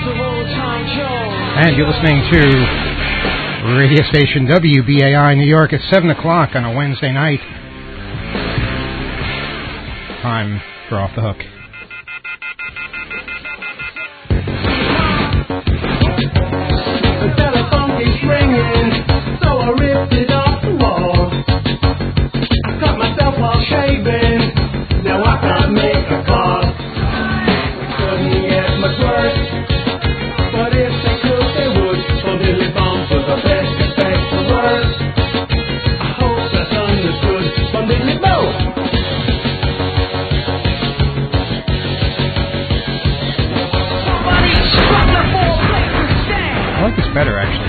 And you're listening to radio station WBAI New York at 7 o'clock on a Wednesday night. Time for Off the Hook. The telephone keeps ringing, so I ripped it off the wall. I cut myself while shaving, now I can't make a call. Couldn't get much worse, but if they could, they would. So Billy Bombs was the best, expect the worst. I hope that's understood from Billy Bow. I like this better, actually.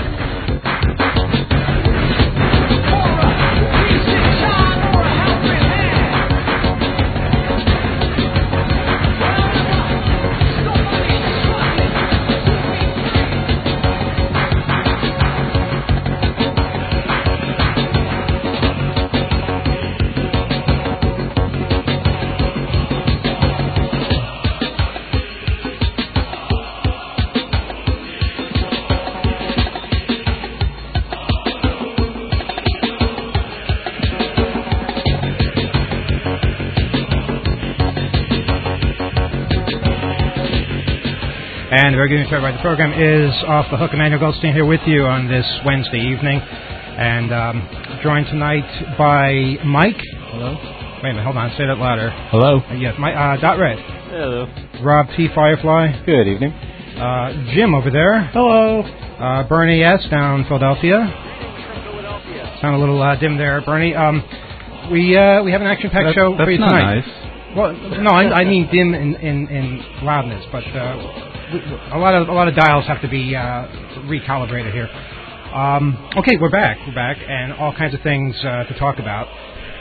And the regular started by the program is Off the Hook. Emmanuel Goldstein here with you on this Wednesday evening. And joined tonight by Mike. Hello. Wait a minute, hold on, say that louder. Hello. Yes, Dot Red. Hello. Rob T. Firefly. Good evening. Jim over there. Hello. Bernie S. down in Philadelphia. Sound a little dim there, Bernie. We have an action-packed show for you tonight. That's not nice. Well, no, I mean dim in loudness, but a lot of dials have to be recalibrated here. Okay, we're back, and all kinds of things to talk about.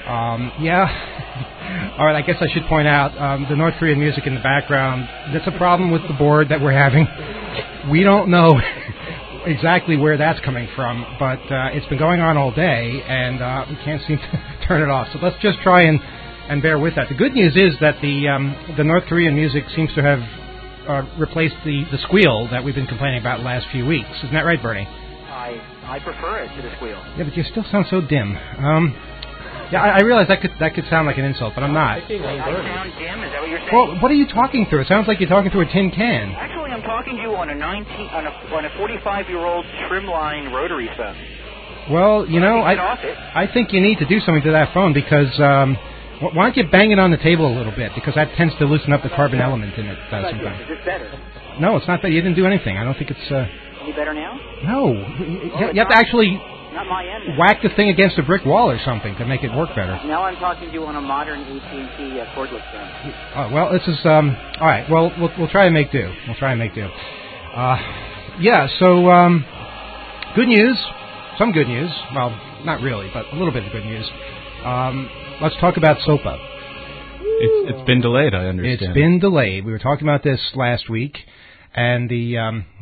All right, I guess I should point out the North Korean music in the background. That's a problem with the board that we're having. We don't know exactly where that's coming from, but it's been going on all day, and we can't seem to turn it off. So let's just try and bear with that. The good news is that the North Korean music seems to have replaced the squeal that we've been complaining about the last few weeks. Isn't that right, Bernie? I prefer it to the squeal. Yeah, but you still sound so dim. Yeah, I realize that could sound like an insult, but I'm not. I sound dim? Is that what you're saying? Well, what are you talking through? It sounds like you're talking through a tin can. Actually, I'm talking to you on a 45-year-old trimline rotary phone. Well, you know, I think you need to do something to that phone because why don't you bang it on the table a little bit, because that tends to loosen up the carbon element in it sometimes. Is this better? No, it's not that. You didn't do anything. I don't think it's... Any better now? No. You have to actually not my end, whack the thing against a brick wall or something to make it work better. Now I'm talking to you on a modern AT&T cordless phone. Oh, well, this is... all right, well, we'll try and make do. Yeah, so good news. Some good news. Well, not really, but a little bit of good news. Let's talk about SOPA. It's been delayed, I understand. It's been delayed. We were talking about this last week, and the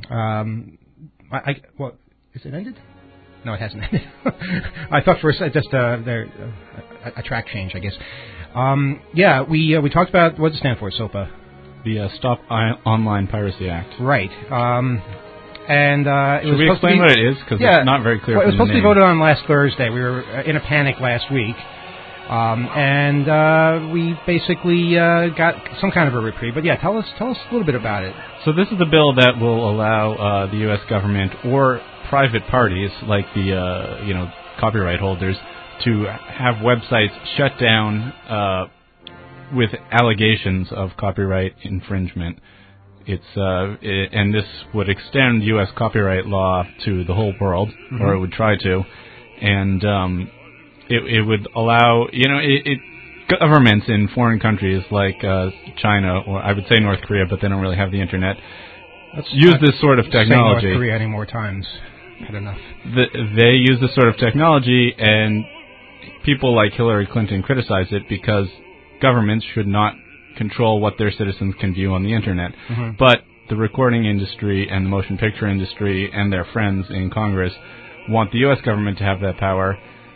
is it ended? No, it hasn't ended. I thought for a second just a track change, I guess. Yeah, we talked about what does it stand for, SOPA? The Stop Online Piracy Act. Right. And it was Should we explain what it is? Because it's not very clear. Well, it was supposed to be voted on last Thursday. We were in a panic last week. And we basically got some kind of a reprieve. But yeah, tell us a little bit about it. So this is a bill that will allow the U.S. government or private parties like the copyright holders to have websites shut down with allegations of copyright infringement. And this would extend U.S. copyright law to the whole world, or it would try to, and it would allow, governments in foreign countries like China, or I would say North Korea, but they don't really have the internet, use this sort of technology. Say North Korea any more times. Had enough. They use this sort of technology, and people like Hillary Clinton criticize it because governments should not control what their citizens can view on the internet. But the recording industry and the motion picture industry and their friends in Congress want the U.S. government to have that power,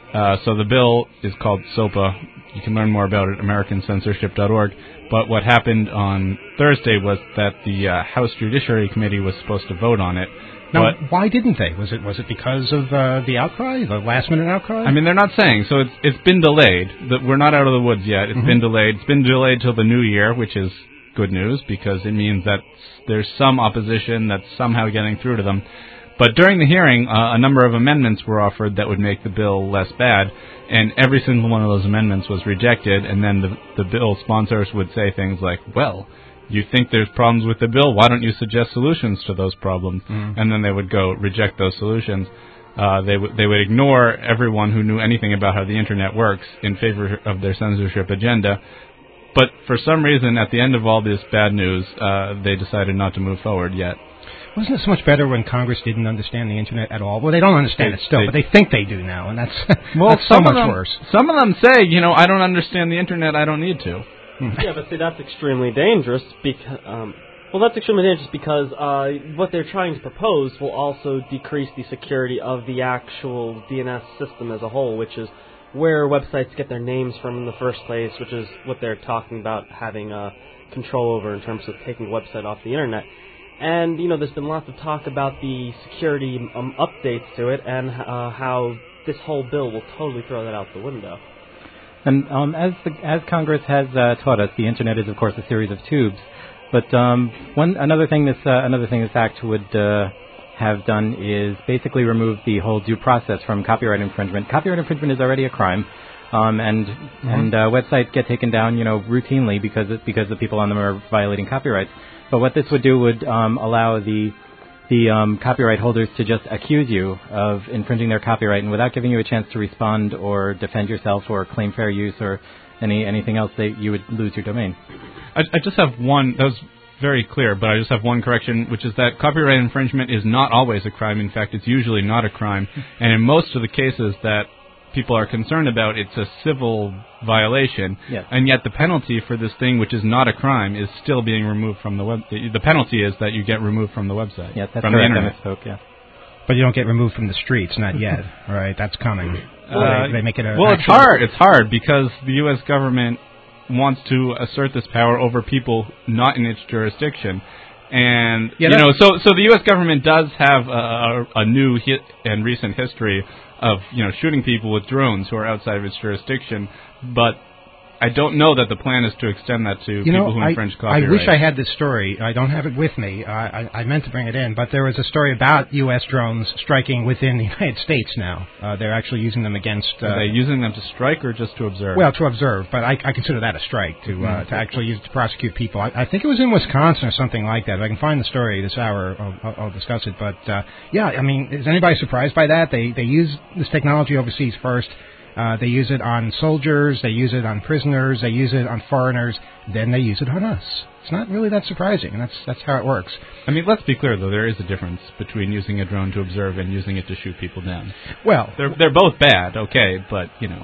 So the bill is called SOPA. You can learn more about it at AmericanCensorship.org. But what happened on Thursday was that the House Judiciary Committee was supposed to vote on it. Now, But why didn't they? Was it because of the outcry, the last-minute outcry? I mean, they're not saying. So it's been delayed. We're not out of the woods yet. It's been delayed. It's been delayed till the new year, which is good news because it means that there's some opposition that's somehow getting through to them. But during the hearing, a number of amendments were offered that would make the bill less bad, and every single one of those amendments was rejected, and then the bill sponsors would say things like, well, you think there's problems with the bill, why don't you suggest solutions to those problems? And then they would go reject those solutions. They would ignore everyone who knew anything about how the Internet works in favor of their censorship agenda. But for some reason, at the end of all this bad news, they decided not to move forward yet. Wasn't it so much better when Congress didn't understand the Internet at all? Well, they don't understand it still, but they think they do now, and that's so much worse. Some of them say, I don't understand the Internet, I don't need to. Yeah, but see, that's extremely dangerous because, what they're trying to propose will also decrease the security of the actual DNS system as a whole, which is where websites get their names from in the first place, which is what they're talking about having control over in terms of taking a website off the Internet. And, there's been lots of talk about the security updates to it and how this whole bill will totally throw that out the window. And as Congress has taught us, the Internet is, of course, a series of tubes. But another thing this act would have done is basically remove the whole due process from copyright infringement. Copyright infringement is already a crime. And websites get taken down, routinely because the people on them are violating copyrights. But what this would do would allow the copyright holders to just accuse you of infringing their copyright, and without giving you a chance to respond or defend yourself or claim fair use or anything else, you would lose your domain. I just have one. That was very clear, but I just have one correction, which is that copyright infringement is not always a crime. In fact, it's usually not a crime. And in most of the cases that people are concerned about, it's a civil violation, yes. And yet the penalty for this thing, which is not a crime, is still being removed from the web. The penalty is that you get removed from the website. Yes, that's from correct. the internet. I misspoke, yeah. But you don't get removed from the streets, not yet. Right, that's coming. They make it a... Well, it's hard. It's hard because the U.S. government wants to assert this power over people not in its jurisdiction. And, so the U.S. government does have a new and recent history of, shooting people with drones who are outside of its jurisdiction, but I don't know that the plan is to extend that to people who infringe copyright. I wish I had this story. I don't have it with me. I meant to bring it in, but there was a story about U.S. drones striking within the United States now. They're actually using them against... Are they using them to strike or just to observe? Well, to observe, but I consider that a strike, to actually use it to prosecute people. I think it was in Wisconsin or something like that. If I can find the story this hour, I'll discuss it. But, is anybody surprised by that? They use this technology overseas first. They use it on soldiers, they use it on prisoners, they use it on foreigners, then they use it on us. It's not really that surprising, and that's how it works. I mean, let's be clear, though, there is a difference between using a drone to observe and using it to shoot people down. Well... They're both bad, okay, but,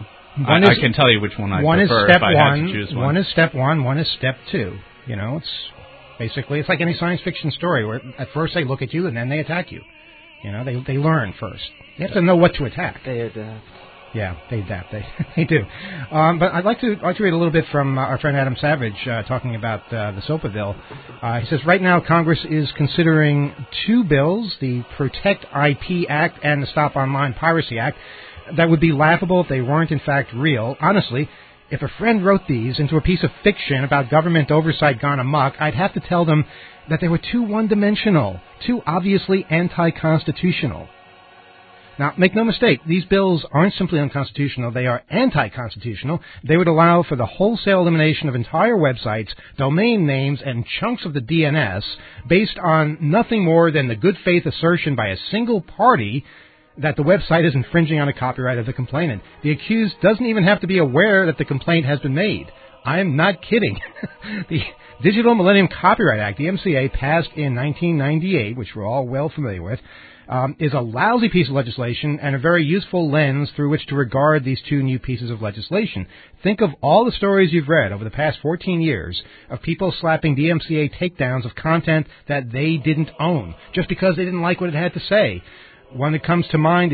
I can tell you which one I prefer if I had to choose one. One is step one, one is step two. It's basically, it's like any science fiction story, where at first they look at you and then they attack you. They learn first. You have to know what to attack. They adapt. Yeah, they adapt. They do. But I'd like to read a little bit from our friend Adam Savage talking about the SOPA bill. He says, right now Congress is considering two bills, the Protect IP Act and the Stop Online Piracy Act, that would be laughable if they weren't in fact real. Honestly, if a friend wrote these into a piece of fiction about government oversight gone amok, I'd have to tell them that they were too one-dimensional, too obviously anti-constitutional. Now, make no mistake, these bills aren't simply unconstitutional, they are anti-constitutional. They would allow for the wholesale elimination of entire websites, domain names, and chunks of the DNS based on nothing more than the good faith assertion by a single party that the website is infringing on the copyright of the complainant. The accused doesn't even have to be aware that the complaint has been made. I'm not kidding. The Digital Millennium Copyright Act, the DMCA, passed in 1998, which we're all well familiar with, is a lousy piece of legislation and a very useful lens through which to regard these two new pieces of legislation. Think of all the stories you've read over the past 14 years of people slapping DMCA takedowns of content that they didn't own just because they didn't like what it had to say. One that comes to mind is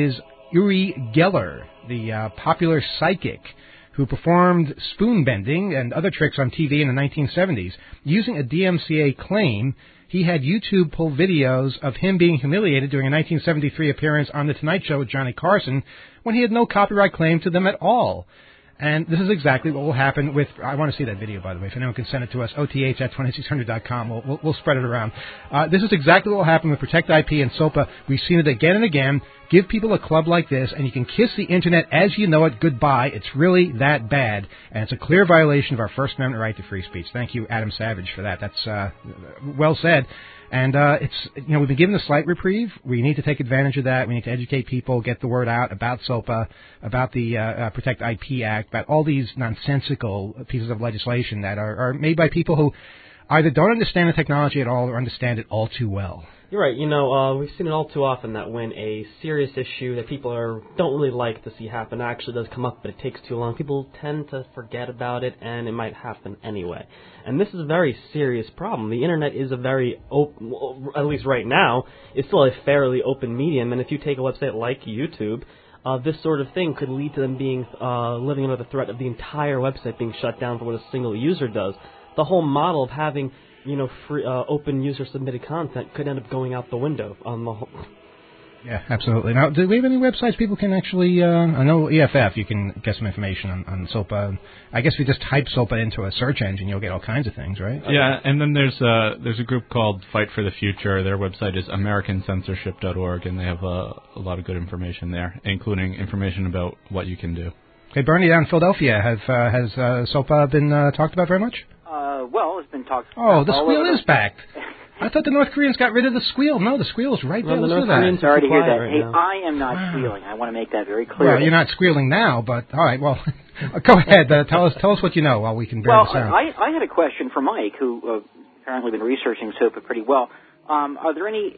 Uri Geller, the popular psychic who performed spoon bending and other tricks on TV in the 1970s. Using a DMCA claim, he had YouTube pull videos of him being humiliated during a 1973 appearance on The Tonight Show with Johnny Carson when he had no copyright claim to them at all. And this is exactly what will happen with... I want to see that video, by the way. If anyone can send it to us, oth@2600.com. We'll spread it around. This is exactly what will happen with Protect IP and SOPA. We've seen it again and again. Give people a club like this, and you can kiss the Internet as you know it goodbye. It's really that bad, and it's a clear violation of our First Amendment right to free speech. Thank you, Adam Savage, for that. That's well said. And we've been given a slight reprieve. We need to take advantage of that. We need to educate people, get the word out about SOPA, about the Protect IP Act, about all these nonsensical pieces of legislation that are made by people who either don't understand the technology at all or understand it all too well. You're right. We've seen it all too often that when a serious issue that people don't really like to see happen actually does come up, but it takes too long, people tend to forget about it, and it might happen anyway. And this is a very serious problem. The Internet is a very open, at least right now, it's still a fairly open medium, and if you take a website like YouTube, this sort of thing could lead to them being living under the threat of the entire website being shut down for what a single user does. The whole model of having free, open user-submitted content could end up going out the window on the whole. Yeah, absolutely. Now, do we have any websites people can actually... I know EFF, you can get some information on SOPA. I guess if you just type SOPA into a search engine, you'll get all kinds of things, right? Yeah, and then there's a group called Fight for the Future. Their website is AmericanCensorship.org, and they have a lot of good information there, including information about what you can do. Okay, Bernie, down in Philadelphia, has SOPA been talked about very much? Well, it's been talked about. Oh, the squeal is back. I thought the North Koreans got rid of the squeal. No, the squeal is right there. Listen to that. Sorry to hear that. Hey, I am not squealing. I want to make that very clear. Well, you're not squealing now, but all right. Well, go ahead. Tell us what you know while we can bear this out. I had a question for Mike, who apparently been researching SOPA pretty well. Are there any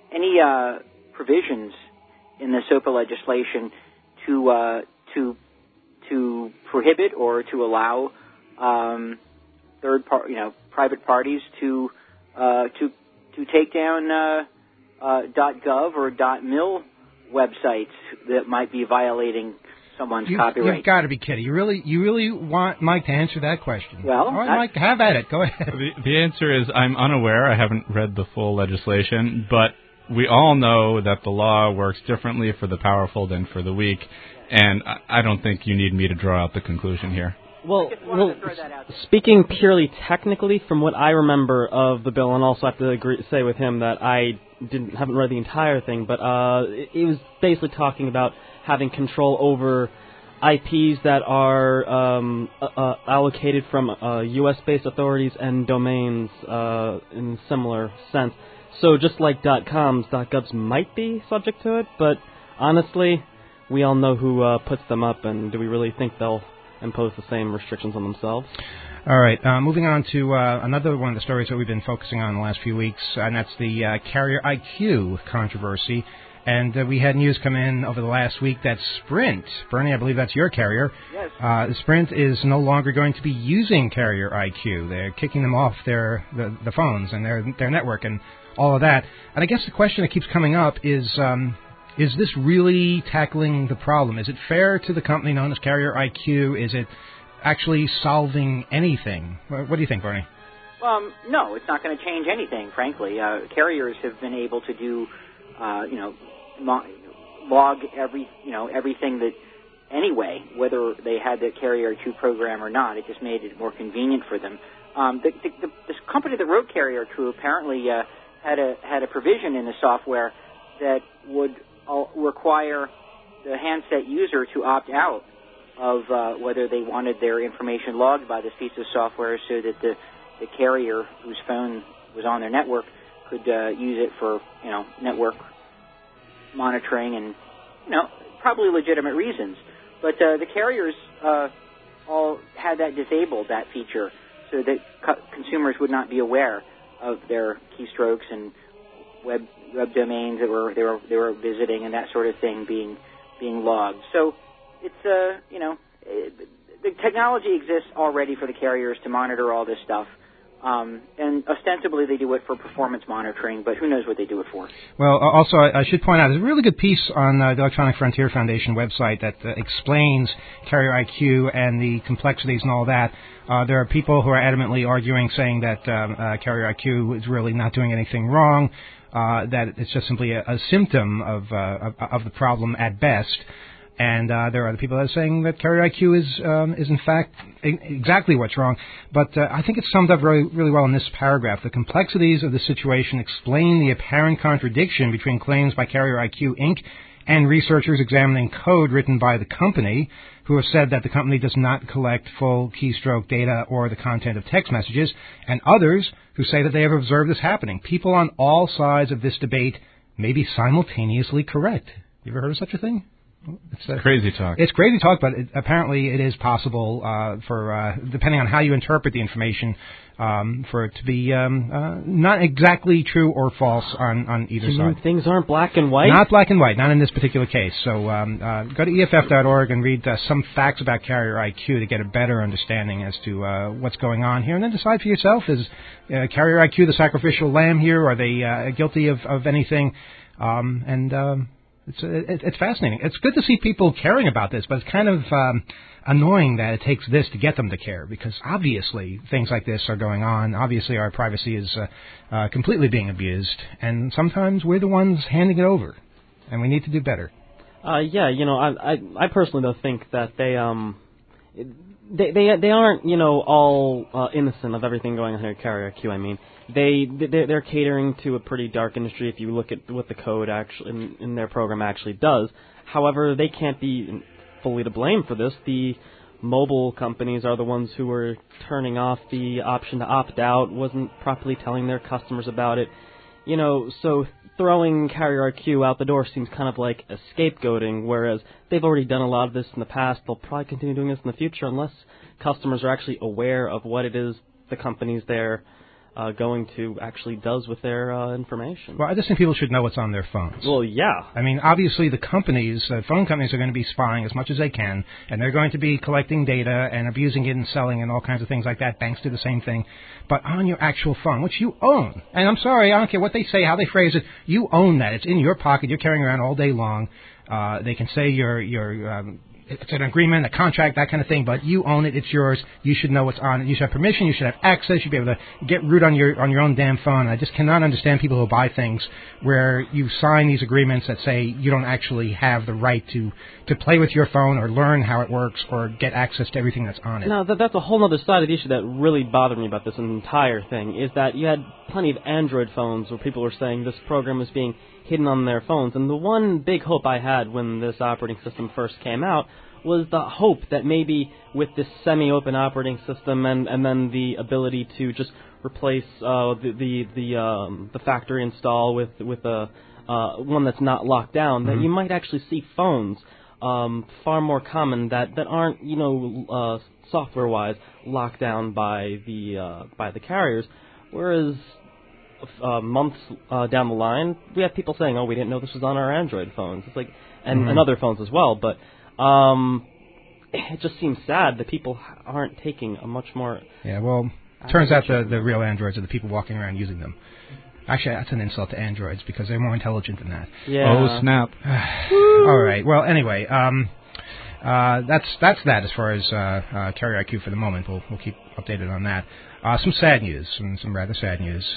provisions in the SOPA legislation to prohibit or to allow private parties to take down .gov or .mil websites that might be violating someone's copyright? You've got to be kidding. You really want Mike to answer that question? Well, all right, Mike, have at it. Go ahead. The answer is I'm unaware. I haven't read the full legislation, but we all know that the law works differently for the powerful than for the weak, and I don't think you need me to draw out the conclusion here. Well, speaking purely technically, from what I remember of the bill, and also have to say with him that I haven't read the entire thing, but it was basically talking about having control over IPs that are allocated from U.S.-based authorities and domains in similar sense. So just like .coms, .govs might be subject to it, but honestly, we all know who puts them up, and do we really think they'll impose the same restrictions on themselves? All right, moving on to another one of the stories that we've been focusing on in the last few weeks, and that's the Carrier IQ controversy. And we had news come in over the last week that Sprint, Bernie, I believe that's your carrier. Yes. Sprint is no longer going to be using Carrier IQ. They're kicking them off the phones and their network and all of that. And I guess the question that keeps coming up is this really tackling the problem? Is it fair to the company known as Carrier IQ? Is it actually solving anything? What do you think, Bernie? No, it's not going to change anything, frankly. Carriers have been able to do, log everything that anyway, whether they had the Carrier IQ program or not. It just made it more convenient for them. This company that wrote Carrier IQ apparently had a provision in the software that would require the handset user to opt out of whether they wanted their information logged by this piece of software, so that the carrier whose phone was on their network could use it for network monitoring and probably legitimate reasons. But the carriers all had that disabled, that feature, so that consumers would not be aware of their keystrokes and web domains that they were visiting and that sort of thing being logged. So it's the technology exists already for the carriers to monitor all this stuff. And ostensibly they do it for performance monitoring, but who knows what they do it for. Well, also, I should point out, there's a really good piece on the Electronic Frontier Foundation website that explains Carrier IQ and the complexities and all that. There are people who are adamantly arguing, saying that Carrier IQ is really not doing anything wrong, that it's just simply a symptom of the problem at best. And there are other people that are saying that Carrier IQ is in fact exactly what's wrong. But I think it's summed up really well in this paragraph. The complexities of the situation explain the apparent contradiction between claims by Carrier IQ Inc. and researchers examining code written by the company, who have said that the company does not collect full keystroke data or the content of text messages, and others who say that they have observed this happening. People on all sides of this debate may be simultaneously correct. You ever heard of such a thing? It's crazy talk. It's crazy talk, but apparently it is possible for, depending on how you interpret the information, for it to be not exactly true or false on either side. Things aren't black and white? Not black and white, not in this particular case. So go to EFF.org and read some facts about Carrier IQ to get a better understanding as to what's going on here, and then decide for yourself, is Carrier IQ the sacrificial lamb here? Are they guilty of anything? It's fascinating. It's good to see people caring about this, but it's kind of annoying that it takes this to get them to care, because obviously things like this are going on. Obviously our privacy is completely being abused, and sometimes we're the ones handing it over, and we need to do better. Yeah, I personally don't think that they aren't, all innocent of everything going on here at Carrier IQ. I mean, they're catering to a pretty dark industry if you look at what the code actually in their program actually does. However, they can't be fully to blame for this. The mobile companies are the ones who were turning off the option to opt out, wasn't properly telling their customers about it. So throwing Carrier IQ out the door seems kind of like a scapegoating, whereas they've already done a lot of this in the past. They'll probably continue doing this in the future unless customers are actually aware of what it is the companies they're going to actually does with their information. Well, I just think people should know what's on their phones. Well, yeah. I mean, obviously the companies, phone companies are going to be spying as much as they can, and they're going to be collecting data and abusing it and selling and all kinds of things like that. Banks do the same thing. But on your actual phone, which you own, and I'm sorry, I don't care what they say, how they phrase it, you own that. It's in your pocket. You're carrying around all day long. They can say it's an agreement, a contract, that kind of thing, but you own it. It's yours. You should know what's on it. You should have permission. You should have access. You should be able to get root on your own damn phone. I just cannot understand people who buy things where you sign these agreements that say you don't actually have the right to play with your phone or learn how it works or get access to everything that's on it. No, that's a whole other side of the issue that really bothered me about this entire thing, is that you had plenty of Android phones where people were saying this program was being hidden on their phones. And the one big hope I had when this operating system first came out was the hope that maybe with this semi-open operating system and then the ability to just replace the factory install with a one that's not locked down, that you might actually see phones far more common that aren't software-wise locked down by the carriers, whereas months down the line, we have people saying, "Oh, we didn't know this was on our Android phones." It's like, and other phones as well. But it just seems sad that people aren't taking a much more. Yeah, well, it turns out the real androids are the people walking around using them. Actually, that's an insult to androids because they're more intelligent than that. Yeah. Oh, snap. All right. Well, anyway, that's that as far as Carrier IQ for the moment. We'll keep updated on that. Some sad news, some rather sad news.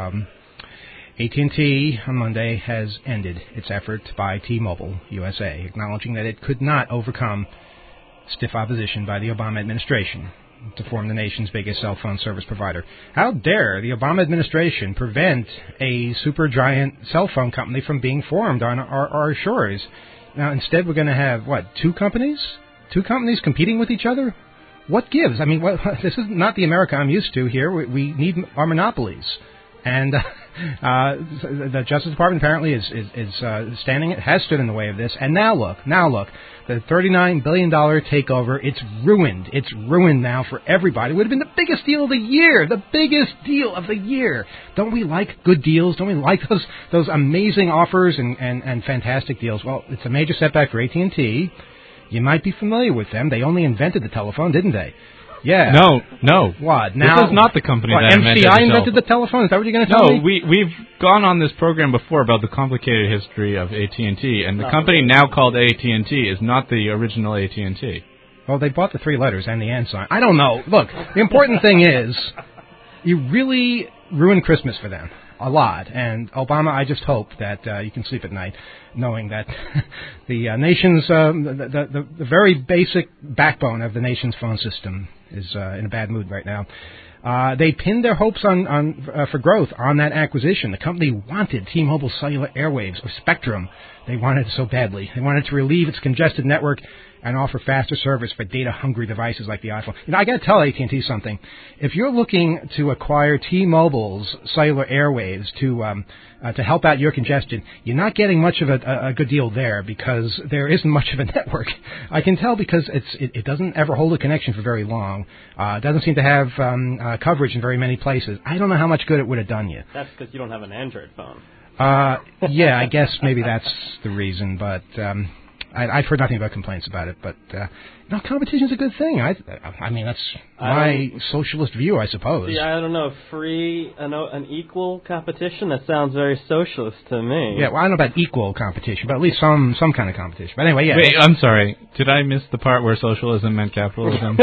AT&T on Monday has ended its effort to buy T-Mobile USA, acknowledging that it could not overcome stiff opposition by the Obama administration to form the nation's biggest cell phone service provider. How dare the Obama administration prevent a supergiant cell phone company from being formed on our shores? Now, instead, we're going to have, two companies? Two companies competing with each other? What gives? I mean, this is not the America I'm used to here. We need our monopolies. And the Justice Department apparently is has stood in the way of this. And now look, the $39 billion takeover, it's ruined. It's ruined now for everybody. It would have been the biggest deal of the year. The biggest deal of the year. Don't we like good deals? Don't we like those amazing offers and fantastic deals? Well, it's a major setback for AT&T. You might be familiar with them. They only invented the telephone, didn't they? Yeah. No. What? Now, this is not the company what, that invented MCI the invented the telephone? Is that what you're going to tell me? No, we've gone on this program before about the complicated history of AT&T, and the company now called AT&T is not the original AT&T. Well, they bought the 3 letters and the and sign. I don't know. Look, the important thing is you really ruined Christmas for them. A lot. And Obama, I just hope that you can sleep at night knowing that the nation's, the very basic backbone of the nation's phone system is in a bad mood right now. They pinned their hopes on for growth on that acquisition. The company wanted T-Mobile cellular airwaves, or Spectrum. They wanted it so badly. They wanted to relieve its congested network and offer faster service for data-hungry devices like the iPhone. You know, I got to tell AT&T something. If you're looking to acquire T-Mobile's cellular airwaves to help out your congestion, you're not getting much of a good deal there because there isn't much of a network. I can tell because it doesn't ever hold a connection for very long. It doesn't seem to have coverage in very many places. I don't know how much good it would have done you. That's because you don't have an Android phone. Yeah, I guess maybe that's the reason, but I've heard nothing but complaints about it. But competition's a good thing. I mean, that's my socialist view, I suppose. See, I don't know, free, an equal competition. That sounds very socialist to me. Yeah, well, I don't know about equal competition, but at least some kind of competition. But anyway, yeah. Wait, I'm sorry. Did I miss the part where socialism meant capitalism?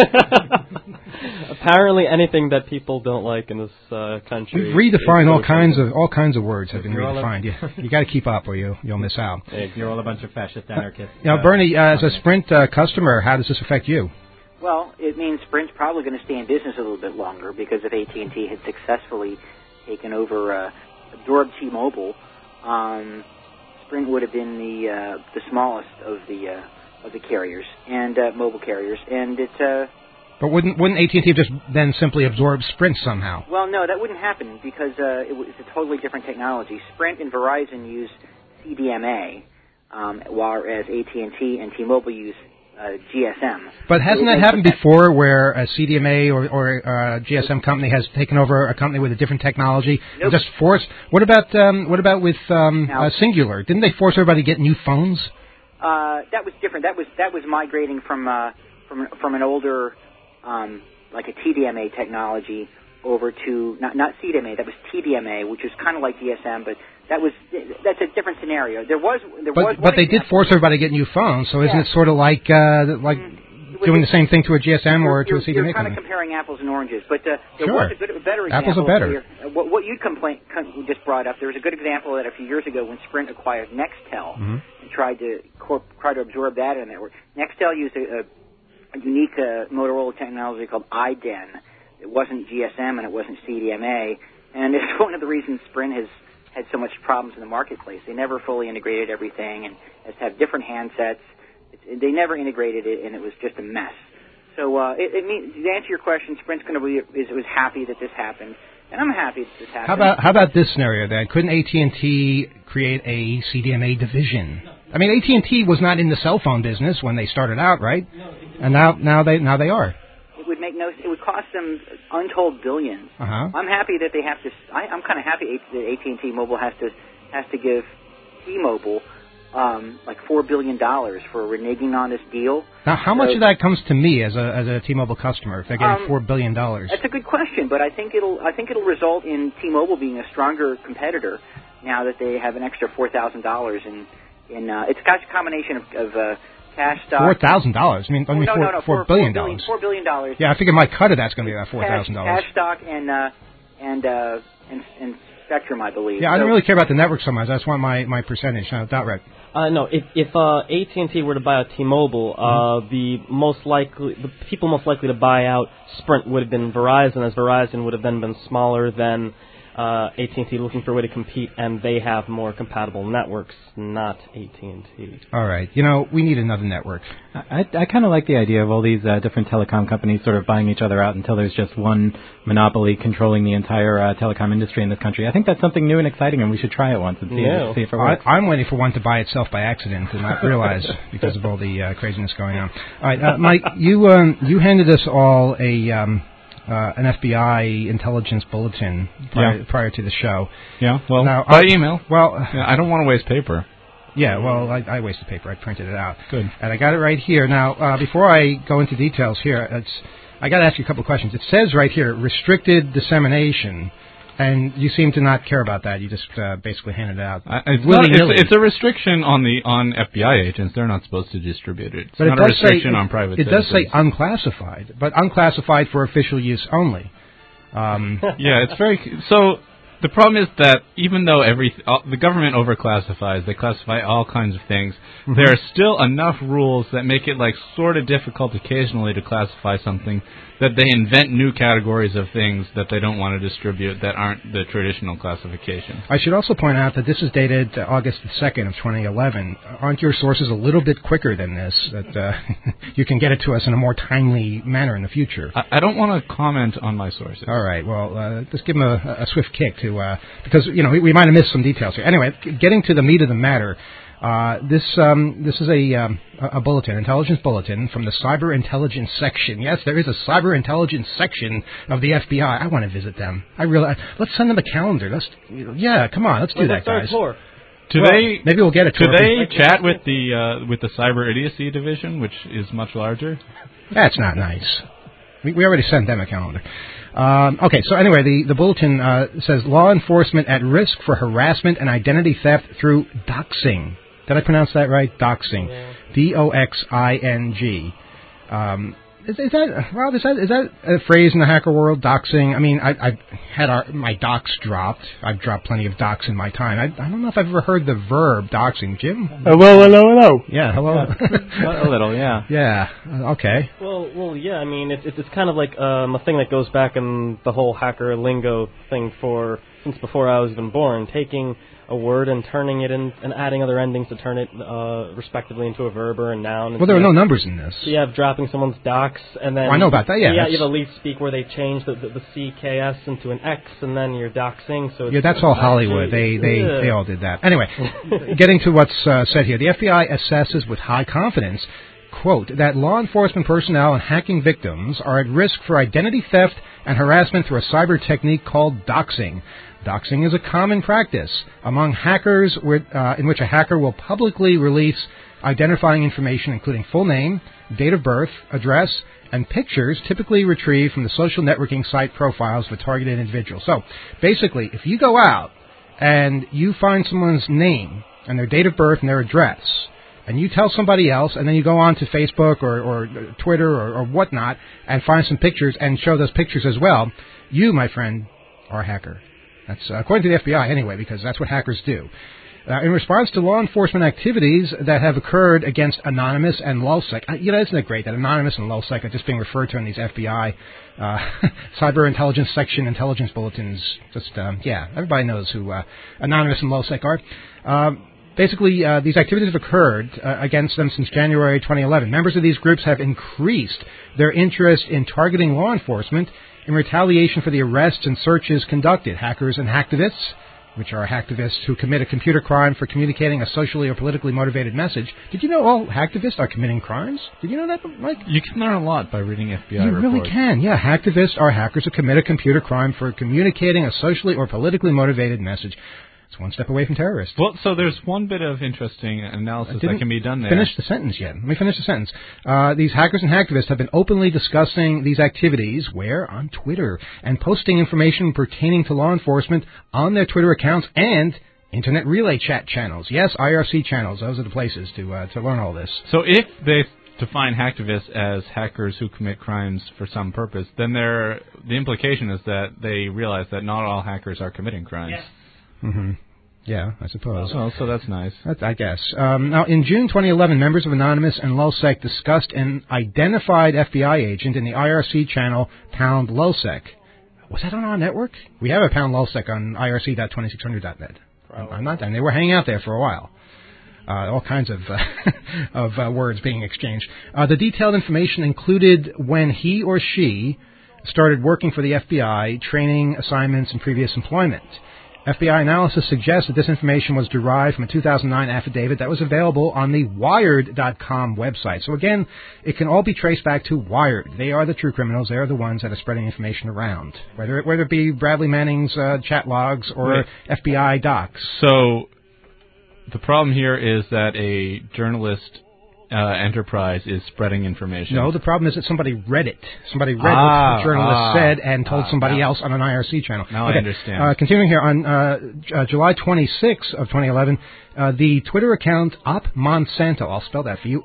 Apparently, anything that people don't like in this country. We've redefined all kinds of words have been redefined. You got to keep up, or you'll miss out. You're all a bunch of fascist anarchists. Bernie, as a Sprint customer, how does this affect you? Well, it means Sprint's probably going to stay in business a little bit longer because if AT&T had successfully taken over, absorbed T-Mobile, Sprint would have been the smallest of the carriers and mobile carriers, and it's. But wouldn't AT&T just then simply absorb Sprint somehow? Well, no, that wouldn't happen because it's a totally different technology. Sprint and Verizon use CDMA, whereas AT&T and T-Mobile use GSM. But hasn't that happened before, where a CDMA or a GSM company has taken over a company with a different technology? Nope. Just force. What about with Singular? Didn't they force everybody to get new phones? That was different. That was migrating from an older like a TDMA technology over to not CDMA. That was TDMA, which was kind of like GSM, but that's a different scenario. But they did force everybody to get new phones. So isn't it sort of like doing the same thing to a GSM or to a CDMA? You're kind of comparing apples and oranges, but there sure. was a better example. Apples are better. What you just brought up, there was a good example of that a few years ago when Sprint acquired Nextel and tried to absorb that in the network. Nextel used a unique Motorola technology called iDEN. It wasn't GSM and it wasn't CDMA, and it's one of the reasons Sprint has had so much problems in the marketplace. They never fully integrated everything and has to have different handsets. They never integrated it, and it was just a mess. So it means, to answer your question, Sprint's going to was happy that this happened, and I'm happy that this happened. How about this scenario then? Couldn't AT&T create a CDMA division? I mean, AT&T was not in the cell phone business when they started out, right? And now they are. It would cost them untold billions. I'm happy that they have to. I'm kind of happy that AT&T Mobile has to give T-Mobile like $4 billion for reneging on this deal. Now, how much of that comes to me as a T-Mobile customer if they're getting $4 billion? That's a good question, but I think it'll result in T-Mobile being a stronger competitor now that they have an extra $4,000 in. It's got a combination of cash stock. $4,000. I mean, only $4 billion. $4 billion. Yeah, I figure my cut of that's going to be about $4,000. Cash stock and Spectrum, I believe. Yeah, I don't really care about the network so much. I just want my percentage. Not right. No, if AT&T were to buy out T-Mobile, the people most likely to buy out Sprint would have been Verizon, as Verizon would have then been smaller than AT&T, looking for a way to compete, and they have more compatible networks, not AT&T. All right. We need another network. I kind of like the idea of all these different telecom companies sort of buying each other out until there's just one monopoly controlling the entire telecom industry in this country. I think that's something new and exciting, and we should try it once and see if it works. I'm waiting for one to buy itself by accident and not realize because of all the craziness going on. All right, Mike, you handed us all an FBI intelligence bulletin prior to the show. Yeah, well, now, by email. Well, I don't want to waste paper. Yeah, well, I wasted paper. I printed it out. Good. And I got it right here. Now, before I go into details here, I got to ask you a couple of questions. It says right here, restricted dissemination, and you seem to not care about that. You just basically hand it out. It's a restriction on FBI agents. They're not supposed to distribate it. It's not a restriction on private citizens. It does say unclassified, but unclassified for official use only. Yeah, it's very... So... The problem is that even though the government overclassifies, they classify all kinds of things, there are still enough rules that make it like sort of difficult occasionally to classify something, that they invent new categories of things that they don't want to distribute that aren't the traditional classification. I should also point out that this is dated August the 2nd of 2011. Aren't your sources a little bit quicker than this, that you can get it to us in a more timely manner in the future? I don't want to comment on my sources. All right, well, just give them a swift kick to... because, we might have missed some details here. Anyway, getting to the meat of the matter, this is a bulletin, intelligence bulletin from the Cyber Intelligence Section. Yes, there is a Cyber Intelligence Section of the FBI. I want to visit them. Let's send them a calendar. Come on, let's do that, guys. Maybe we'll get it to them. Do they chat with the Cyber Idiocy Division, which is much larger? That's not nice. We already sent them a calendar. Okay, so anyway, the bulletin says law enforcement at risk for harassment and identity theft through doxing. Did I pronounce that right? Doxing. Yeah. D-O-X-I-N-G. Is that a phrase in the hacker world, doxing? I mean, I've had my docs dropped. I've dropped plenty of docs in my time. I don't know if I've ever heard the verb doxing. Jim? Hello. Yeah, hello. Yeah. A little, yeah. Yeah, okay. Well, yeah, I mean, it's kind of like a thing that goes back in the whole hacker lingo thing since before I was even born, taking a word and turning it in and adding other endings to turn it respectively into a verb or a noun. Well, there are no numbers in this. So you have dropping someone's docs, and then... I know about that, yeah. Yeah, you have a leaf speak where they change the CKS into an X, and then you're doxing. So yeah, that's all Hollywood. They all did that. Anyway, getting to what's said here. The FBI assesses with high confidence, quote, that law enforcement personnel and hacking victims are at risk for identity theft and harassment through a cyber technique called doxing. Doxing is a common practice among hackers in which a hacker will publicly release identifying information including full name, date of birth, address, and pictures typically retrieved from the social networking site profiles of a targeted individual. So, basically, if you go out and you find someone's name and their date of birth and their address, and you tell somebody else, and then you go on to Facebook or Twitter or whatnot and find some pictures and show those pictures as well, you, my friend, are a hacker. That's according to the FBI anyway, because that's what hackers do. In response to law enforcement activities that have occurred against Anonymous and LulzSec, isn't it great that Anonymous and LulzSec are just being referred to in these FBI Cyber Intelligence Section intelligence bulletins? Everybody knows who Anonymous and LulzSec are. Basically, these activities have occurred against them since January 2011. Members of these groups have increased their interest in targeting law enforcement in retaliation for the arrests and searches conducted. Hackers and hacktivists, which are hacktivists who commit a computer crime for communicating a socially or politically motivated message. Did you know all hacktivists are committing crimes? Did you know that, Mike? You can learn a lot by reading FBI reports. You really can, yeah. Hacktivists are hackers who commit a computer crime for communicating a socially or politically motivated message. It's one step away from terrorists. Well, so there's one bit of interesting analysis that can be done there. Finish the sentence yet. Let me finish the sentence. These hackers and hacktivists have been openly discussing these activities, where? On Twitter, and posting information pertaining to law enforcement on their Twitter accounts and Internet relay chat channels. Yes, IRC channels. Those are the places to learn all this. So if they define hacktivists as hackers who commit crimes for some purpose, then the implication is that they realize that not all hackers are committing crimes. Yes. Mm-hmm. Yeah, I suppose. Well, so that's nice. I guess. Now, in June 2011, members of Anonymous and LulzSec discussed an identified FBI agent in the IRC channel Pound LulzSec. Was that on our network? We have a Pound LulzSec on irc.2600.net. I'm not done. They were hanging out there for a while. All kinds of words being exchanged. The detailed information included when he or she started working for the FBI, training assignments, and previous employment. FBI analysis suggests that this information was derived from a 2009 affidavit that was available on the Wired.com website. So again, it can all be traced back to Wired. They are the true criminals. They are the ones that are spreading information around, whether it be Bradley Manning's chat logs or FBI docs. So the problem here is that a journalist enterprise is spreading information. No, the problem is that somebody read it. Somebody read what the journalist said and told somebody else on an IRC channel. Now I understand. Continuing here, on July 26 of 2011, the Twitter account Op Monsanto, I'll spell that for you,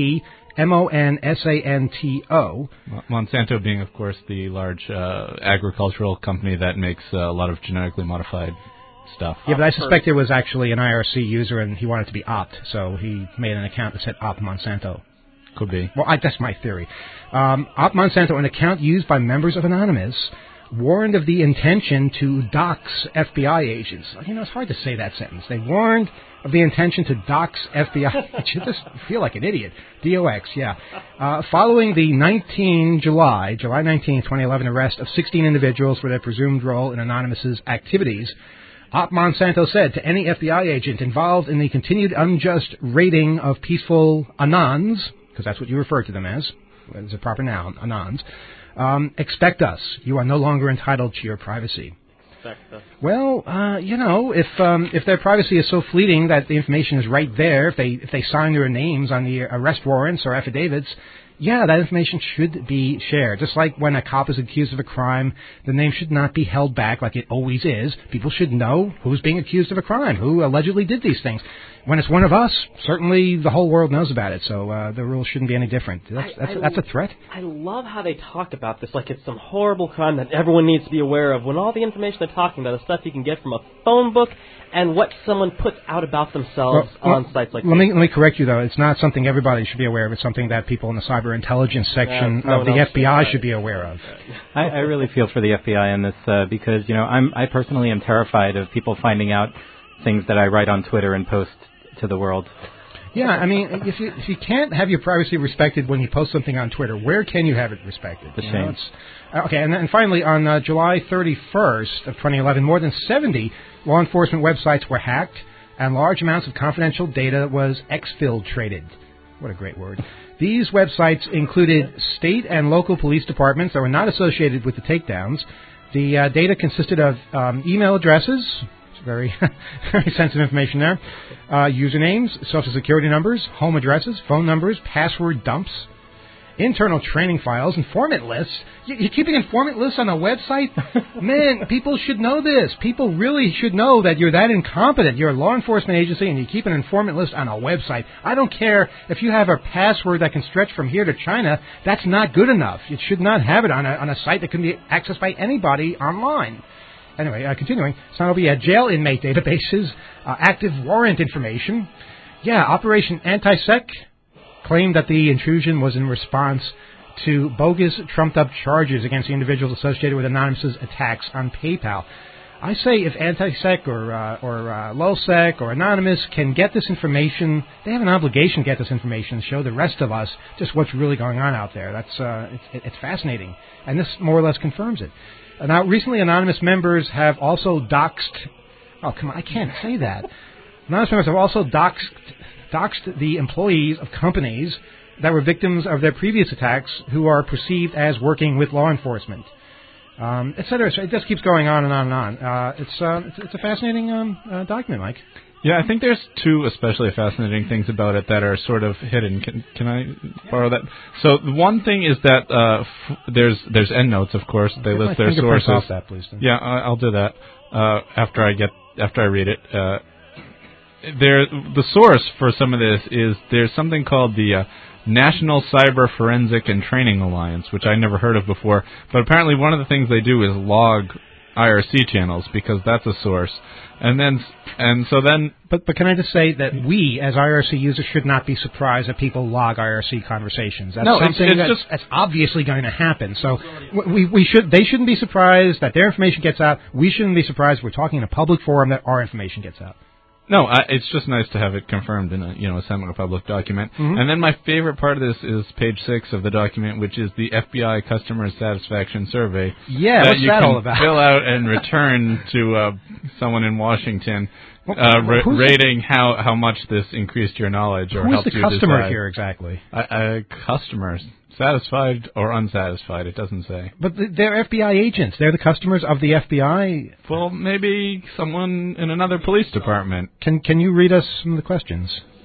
OPMONSANTO. Monsanto being, of course, the large agricultural company that makes a lot of genetically modified stuff. Yeah, but I suspect it was actually an IRC user and he wanted to be opt, so he made an account that said Op Monsanto. Could be. Well, that's my theory. Op Monsanto, an account used by members of Anonymous, warned of the intention to dox FBI agents. You know, it's hard to say that sentence. They warned of the intention to dox FBI. You just feel like an idiot. DOX, yeah. Following the July 19, 2011 arrest of 16 individuals for their presumed role in Anonymous's activities, Op Monsanto said to any FBI agent involved in the continued unjust raiding of peaceful Anons, because that's what you refer to them as a proper noun, Anons, expect us. You are no longer entitled to your privacy. Well, if their privacy is so fleeting that the information is right there, if they sign their names on the arrest warrants or affidavits, yeah, that information should be shared. Just like when a cop is accused of a crime, the name should not be held back like it always is. People should know who's being accused of a crime, who allegedly did these things. When it's one of us, certainly the whole world knows about it, so the rules shouldn't be any different. That's a threat. I love how they talk about this like it's some horrible crime that everyone needs to be aware of, when all the information they're talking about is stuff you can get from a phone book and what someone puts out about themselves on sites like let me correct you, though. It's not something everybody should be aware of. It's something that people in the cyber intelligence section of the FBI should be aware of. I really feel for the FBI in this because, I personally am terrified of people finding out things that I write on Twitter and post to the world. Yeah, I mean, if you can't have your privacy respected when you post something on Twitter, where can you have it respected? The shame. Okay, and finally, on July 31st of 2011, more than 70 law enforcement websites were hacked, and large amounts of confidential data was exfiltrated. What a great word. These websites included state and local police departments that were not associated with the takedowns. The data consisted of email addresses, very, very sensitive information there, usernames, social security numbers, home addresses, phone numbers, password dumps, internal training files, informant lists. You're keeping informant lists on a website? Man, people should know this. People really should know that you're that incompetent. You're a law enforcement agency and you keep an informant list on a website. I don't care if you have a password that can stretch from here to China. That's not good enough. You should not have it on a site that can be accessed by anybody online. Anyway, continuing, Sanofi had jail inmate databases, active warrant information. Yeah, Operation Anti-Sec claimed that the intrusion was in response to bogus, trumped-up charges against the individuals associated with Anonymous's attacks on PayPal. I say if Anti-Sec or LulzSec or Anonymous can get this information, they have an obligation to get this information and show the rest of us just what's really going on out there. That's it's fascinating, and this more or less confirms it. Now, recently, Anonymous members have also doxed... Oh, come on, I can't say that. Anonymous members have also doxed the employees of companies that were victims of their previous attacks who are perceived as working with law enforcement, etc. So it just keeps going on and on and on. It's a fascinating document, Mike. Yeah, I think there's two especially fascinating things about it that are sort of hidden. Can I borrow that? So the one thing is that there's endnotes, of course. They list their sources. Off that, please. Yeah, I'll do that after I read it. The source for some of this is there's something called the National Cyber Forensic and Training Alliance, which I never heard of before. But apparently one of the things they do is log IRC channels because that's a source. But can I just say that we, as IRC users, should not be surprised that people log IRC conversations. That's that's obviously going to happen. So they shouldn't be surprised that their information gets out. We shouldn't be surprised if we're talking in a public forum that our information gets out. No, it's just nice to have it confirmed in a semi-public document. Mm-hmm. And then my favorite part of this is page 6 of the document, which is the FBI Customer Satisfaction Survey. Yeah, what's that all about? Fill out and return to someone in Washington, rating how much this increased your knowledge or helped you decide. Who's the customer here exactly? Customers. Satisfied or unsatisfied, it doesn't say. But they're FBI agents. They're the customers of the FBI. Well, maybe someone in another police department. Can you read us some of the questions?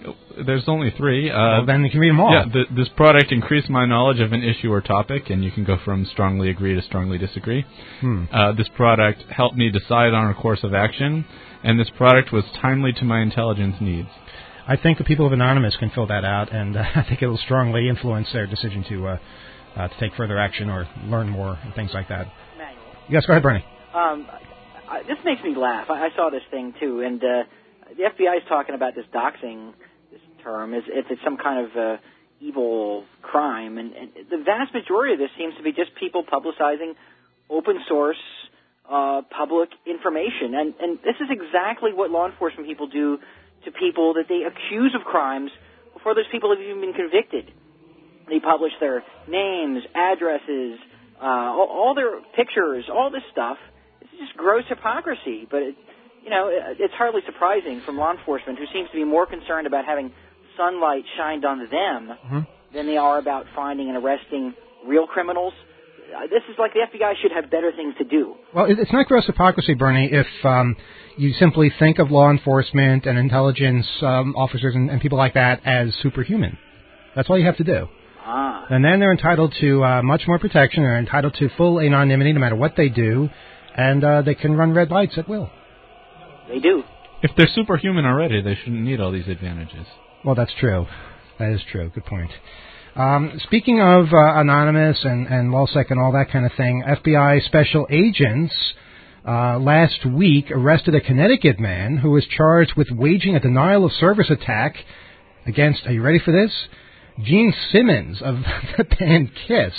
There's only 3. Well, then you can read them all. Yeah, this product increased my knowledge of an issue or topic, and you can go from strongly agree to strongly disagree. This product helped me decide on a course of action, and this product was timely to my intelligence needs. I think the people of Anonymous can fill that out, and I think it will strongly influence their decision to take further action or learn more and things like that. Manuel. Yes, go ahead, Bernie. This makes me laugh. I saw this thing too, and the FBI is talking about this doxing, this term. It's some kind of evil crime, and the vast majority of this seems to be just people publicizing open source public information, and this is exactly what law enforcement people do to people that they accuse of crimes before those people have even been convicted. They publish their names, addresses, all their pictures, all this stuff. It's just gross hypocrisy, but it's hardly surprising from law enforcement, who seems to be more concerned about having sunlight shined on them than they are about finding and arresting real criminals. This is like the FBI should have better things to do. Well, it's not gross hypocrisy, Bernie, if you simply think of law enforcement and intelligence officers and people like that as superhuman. That's all you have to do. And then they're entitled to much more protection. They're entitled to full anonymity no matter what they do, and they can run red lights at will. They do. If they're superhuman already, they shouldn't need all these advantages. Well, that's true. That is true. Good point. Speaking of Anonymous and LawSec and all that kind of thing, FBI special agents last week arrested a Connecticut man who was charged with waging a denial of service attack against, are you ready for this? Gene Simmons of the band Kiss.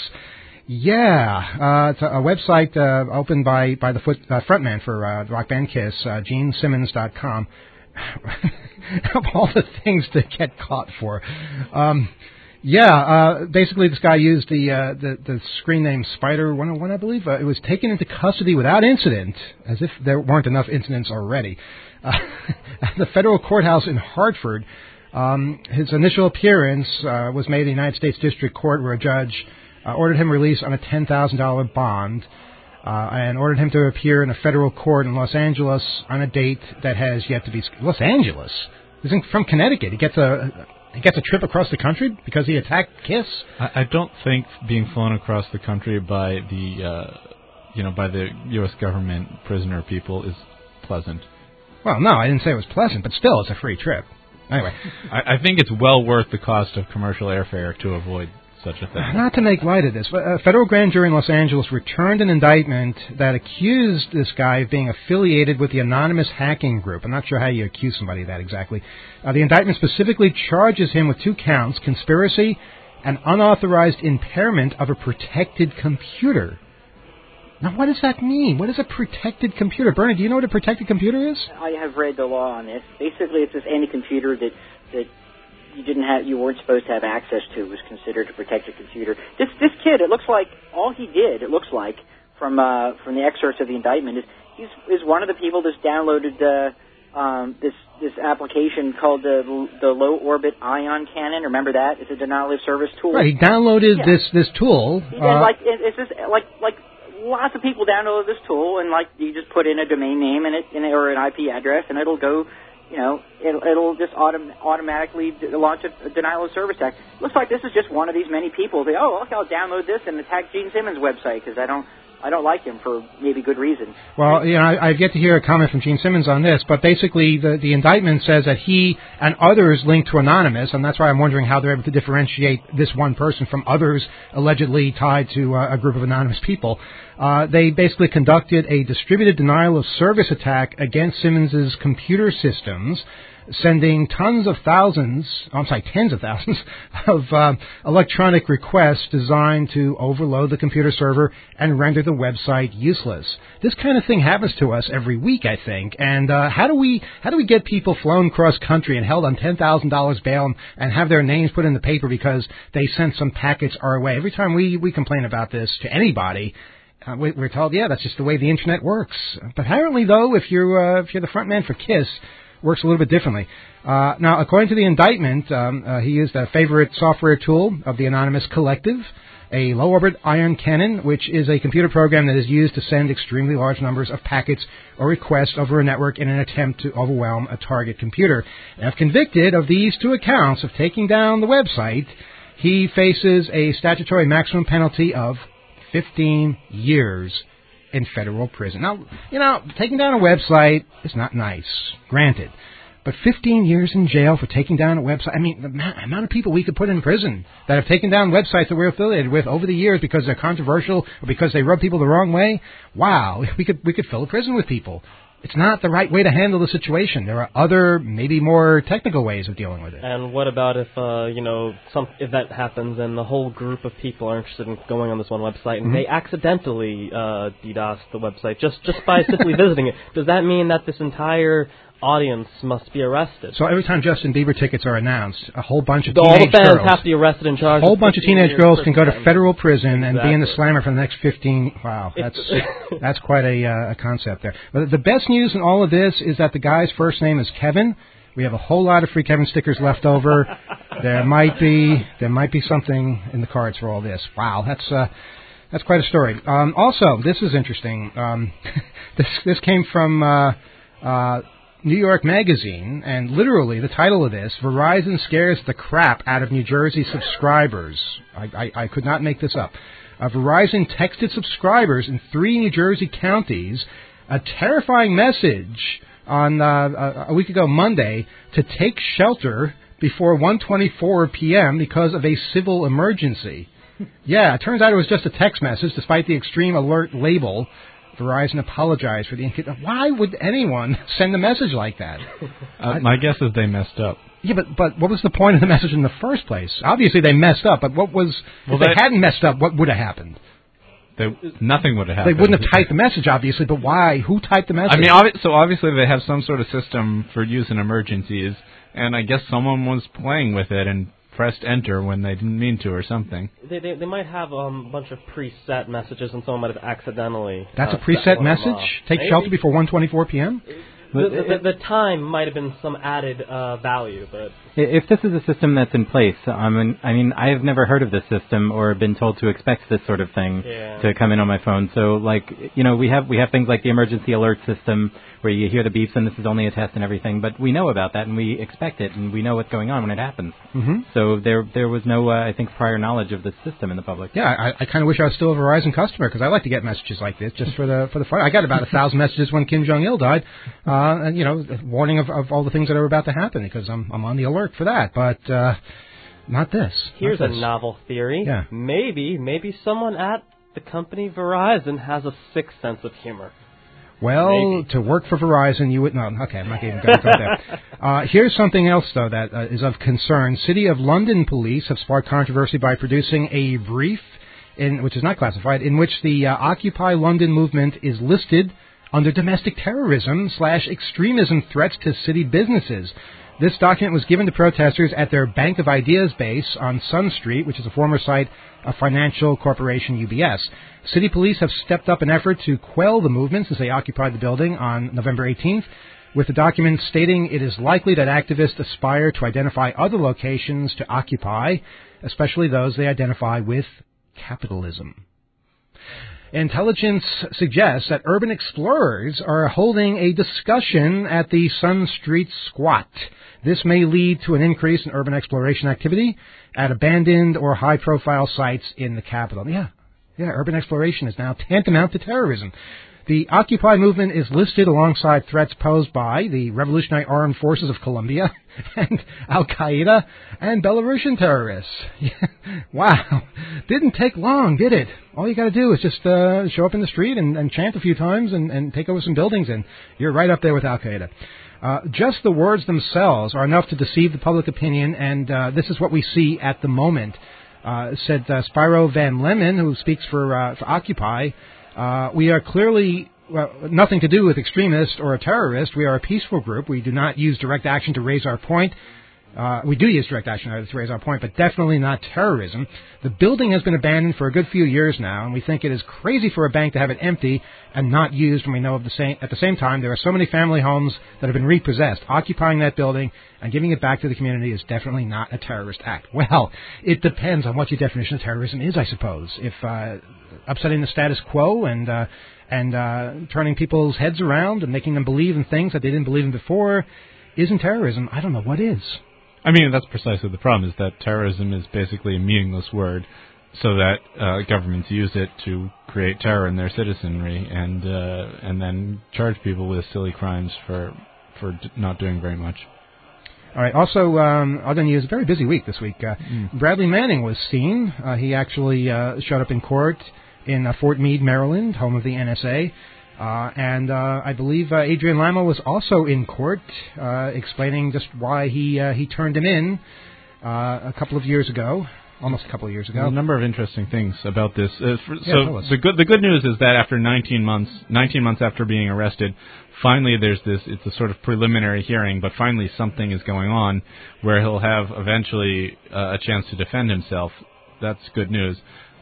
Yeah, it's a website opened by the frontman for the rock band Kiss, GeneSimmons.com. Of all the things to get caught for. Basically this guy used the screen name Spider101, I believe. It was taken into custody without incident, as if there weren't enough incidents already, at the federal courthouse in Hartford. His initial appearance was made in the United States District Court, where a judge ordered him released on a $10,000 bond and ordered him to appear in a federal court in Los Angeles on a date that has yet to be... Los Angeles? He's from Connecticut. He gets a trip across the country because he attacked Kiss? I don't think being flown across the country by the U.S. government prisoner people is pleasant. Well, no, I didn't say it was pleasant, but still, it's a free trip. Anyway. I think it's well worth the cost of commercial airfare to avoid such a thing. Not to make light of this, but a federal grand jury in Los Angeles returned an indictment that accused this guy of being affiliated with the Anonymous hacking group. I'm not sure how you accuse somebody of that exactly. The indictment specifically charges him with 2 counts, conspiracy and unauthorized impairment of a protected computer. Now, what does that mean? What is a protected computer? Bernie, do you know what a protected computer is? I have read the law on this. Basically, it's just any computer that you weren't supposed to have access to was considered a protected computer. This kid, it looks like all he did. It looks like from the excerpts of the indictment is one of the people that's downloaded this application called the Low Orbit Ion Cannon. Remember that? It's a denial of service tool. Right. He downloaded this tool. It's just like lots of people download this tool, and you just put in a domain name or an IP address, and it'll go. It'll just automatically launch a denial of service attack. Looks like this is just one of these many people. I'll download this and attack Gene Simmons' website because I don't like him for maybe good reason. Well, I've yet to hear a comment from Gene Simmons on this, but basically the indictment says that he and others linked to Anonymous, and that's why I'm wondering how they're able to differentiate this one person from others allegedly tied to a group of anonymous people. They basically conducted a distributed denial of service attack against Simmons' computer systems, sending tens of thousands of electronic requests designed to overload the computer server and render the website useless. This kind of thing happens to us every week, I think. And how do we get people flown cross country and held on $10,000 bail and have their names put in the paper because they sent some packets our way? Every time we complain about this to anybody, we're told, yeah, that's just the way the internet works. But apparently, though, if you're the front man for Kiss, works a little bit differently. Now, according to the indictment, he used a favorite software tool of the Anonymous Collective, a low-orbit ion cannon, which is a computer program that is used to send extremely large numbers of packets or requests over a network in an attempt to overwhelm a target computer. And if convicted of these 2 accounts of taking down the website, he faces a statutory maximum penalty of 15 years in federal prison. Now, taking down a website is not nice, granted. But 15 years in jail for taking down a website, I mean, the amount of people we could put in prison that have taken down websites that we're affiliated with over the years because they're controversial or because they rub people the wrong way, wow, we could fill a prison with people. It's not the right way to handle the situation. There are other, maybe more technical ways of dealing with it. And what about if, some event happens and the whole group of people are interested in going on this one website and they accidentally DDoS the website just by simply visiting it? Does that mean that this entire audience must be arrested? So every time Justin Bieber tickets are announced, a whole bunch of all teenage the fans girls, have to be arrested and charged. a whole bunch of teenage girls can go to federal prison and be in the Exactly. slammer for the next 15. Wow, that's quite a concept there. But the best news in all of this is that the guy's first name is Kevin. We have a whole lot of free Kevin stickers left over. There might be something in the cards for all this. Wow, that's quite a story. Also, this is interesting. This came from New York Magazine, and literally the title of this: Verizon scares the crap out of New Jersey subscribers. I could not make this up. Verizon texted subscribers in 3 New Jersey counties a terrifying message on a week ago Monday to take shelter before 1:24 p.m. because of a civil emergency. Yeah, it turns out it was just a text message, despite the extreme alert label. Verizon apologized for the inconvenience. Why would anyone send a message like that? My guess is they messed up. Yeah, but what was the point of the message in the first place? Obviously they messed up, but if they hadn't messed up, what would have happened? Nothing would have happened. They wouldn't have typed the message, obviously, but why? Who typed the message? I mean, so obviously they have some sort of system for use in emergencies, and I guess someone was playing with it and pressed enter when they didn't mean to or something. They might have a bunch of preset messages, and someone might have accidentally... That's a preset message? Take shelter before 1:24 p.m.? The time might have been some added value, but... If this is a system that's in place, I mean, I have never heard of this system or been told to expect this sort of thing to come in on my phone. So, we have things like the emergency alert system where you hear the beeps and this is only a test and everything, but we know about that and we expect it and we know what's going on when it happens. Mm-hmm. So there was no, I think, prior knowledge of this system in the public. Yeah, I kind of wish I was still a Verizon customer because I like to get messages like this just for the fun. I got about 1,000 messages when Kim Jong-il died, and warning of all the things that are about to happen because I'm on the alert for that, but not this. Here's not this. a novel theory. Yeah. Maybe someone at the company Verizon has a sixth sense of humor. Well, to work for Verizon, you would... No, okay, I'm not even going to go there. Here's something else, though, that is of concern. City of London police have sparked controversy by producing a brief, which is not classified, in which the Occupy London movement is listed under domestic terrorism/extremism threats to city businesses. This document was given to protesters at their Bank of Ideas base on Sun Street, which is a former site of financial corporation UBS. City police have stepped up an effort to quell the movement since they occupied the building on November 18th, with the document stating it is likely that activists aspire to identify other locations to occupy, especially those they identify with capitalism. Intelligence suggests that urban explorers are holding a discussion at the Sun Street squat. This may lead to an increase in urban exploration activity at abandoned or high-profile sites in the capital. Yeah, urban exploration is now tantamount to terrorism. The Occupy movement is listed alongside threats posed by the Revolutionary Armed Forces of Colombia and Al-Qaeda and Belarusian terrorists. Wow. Didn't take long, did it? All you got to do is just show up in the street and chant a few times and take over some buildings, and you're right up there with Al-Qaeda. Just the words themselves are enough to deceive the public opinion, and this is what we see at the moment, said Spyro Van Lemon, who speaks for Occupy. We are clearly nothing to do with extremists or a terrorist. We are a peaceful group. We do not use direct action to raise our point. We do use direct action to raise our point, but definitely not terrorism. The building has been abandoned for a good few years now, and we think it is crazy for a bank to have it empty and not used when we know at the same time there are so many family homes that have been repossessed. Occupying that building and giving it back to the community is definitely not a terrorist act. Well, it depends on what your definition of terrorism is, I suppose. If upsetting the status quo and turning people's heads around and making them believe in things that they didn't believe in before isn't terrorism, I don't know what is. I mean, that's precisely the problem, is that terrorism is basically a meaningless word, so that governments use it to create terror in their citizenry and then charge people with silly crimes for not doing very much. All right. Also, other news, a very busy week this week. Bradley Manning was seen. He actually showed up in court in Fort Meade, Maryland, home of the NSA. And I believe Adrian Lamo was also in court explaining just why he turned him in a couple of years ago, almost a couple of years ago. There's a number of interesting things about this. The good news is that after 19 months after being arrested, finally it's a sort of preliminary hearing, but finally something is going on where he'll have eventually a chance to defend himself. That's good news.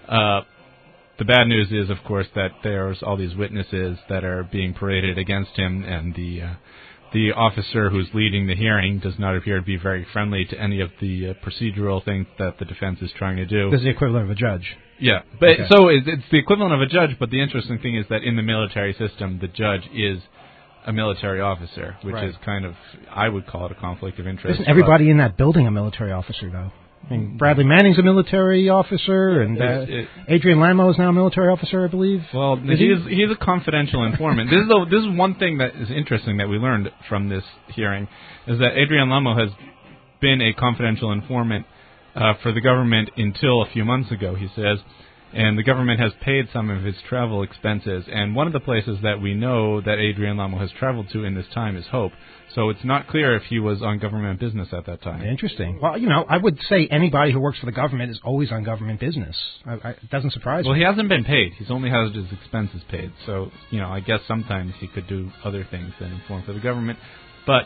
The bad news is, of course, that there's all these witnesses that are being paraded against him, and the officer who's leading the hearing does not appear to be very friendly to any of the procedural things that the defense is trying to do. This is the equivalent of a judge. Yeah, but okay. So it's the equivalent of a judge, but the interesting thing is that in the military system, the judge is a military officer, which is kind of, I would call it a conflict of interest. Isn't everybody in that building a military officer, though? I mean, Bradley Manning's a military officer, and Adrian Lamo is now a military officer, I believe. Well, he's a confidential informant. This is one thing that is interesting that we learned from this hearing, is that Adrian Lamo has been a confidential informant for the government until a few months ago, he says, and the government has paid some of his travel expenses. And one of the places that we know that Adrian Lamo has traveled to in this time is Hope. So it's not clear if he was on government business at that time. Interesting. Well, I would say anybody who works for the government is always on government business. It doesn't surprise me. Well, he hasn't been paid. He's only had his expenses paid. So, I guess sometimes he could do other things than inform for the government. But,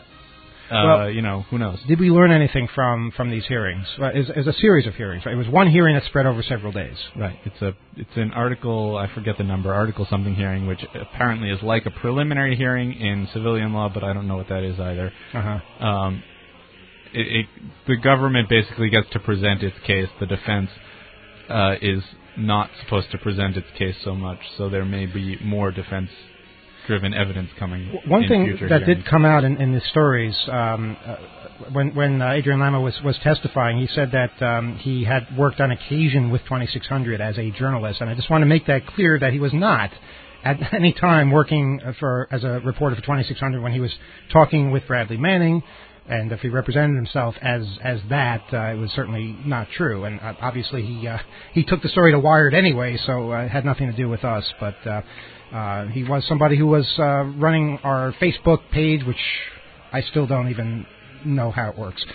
who knows? Did we learn anything from these hearings? It's a series of hearings, right? It was one hearing that spread over several days. Right. It's an article, I forget the number, article something hearing, which apparently is like a preliminary hearing in civilian law, but I don't know what that is either. Uh-huh. The government basically gets to present its case. The defense is not supposed to present its case so much, so there may be more defense-driven evidence coming. One thing that hearings. did come out in the stories, when Adrian Lamo was testifying, he said that he had worked on occasion with 2600 as a journalist, and I just want to make that clear that he was not at any time working as a reporter for 2600 when he was talking with Bradley Manning. And if he represented himself as that, it was certainly not true. And obviously he took the story to Wired anyway, so it had nothing to do with us. But he was somebody who was running our Facebook page, which I still don't even know how it works.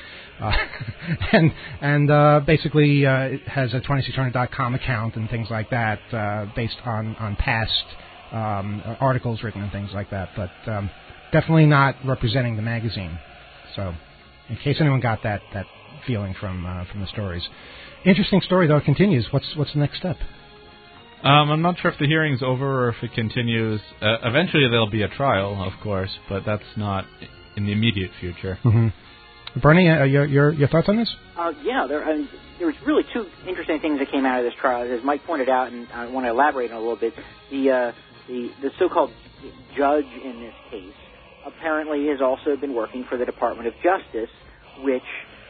And basically it has a 2600.com account and things like that based on past articles written and things like that. But definitely not representing the magazine. So, in case anyone got that feeling from the stories. Interesting story, though. It continues. What's the next step? I'm not sure if the hearing's over or if it continues. Eventually there'll be a trial, of course, but that's not in the immediate future. Mm-hmm. Bernie, your thoughts on this? There was really two interesting things that came out of this trial. As Mike pointed out, and I want to elaborate on a little bit, the so-called judge in this case apparently has also been working for the Department of Justice, which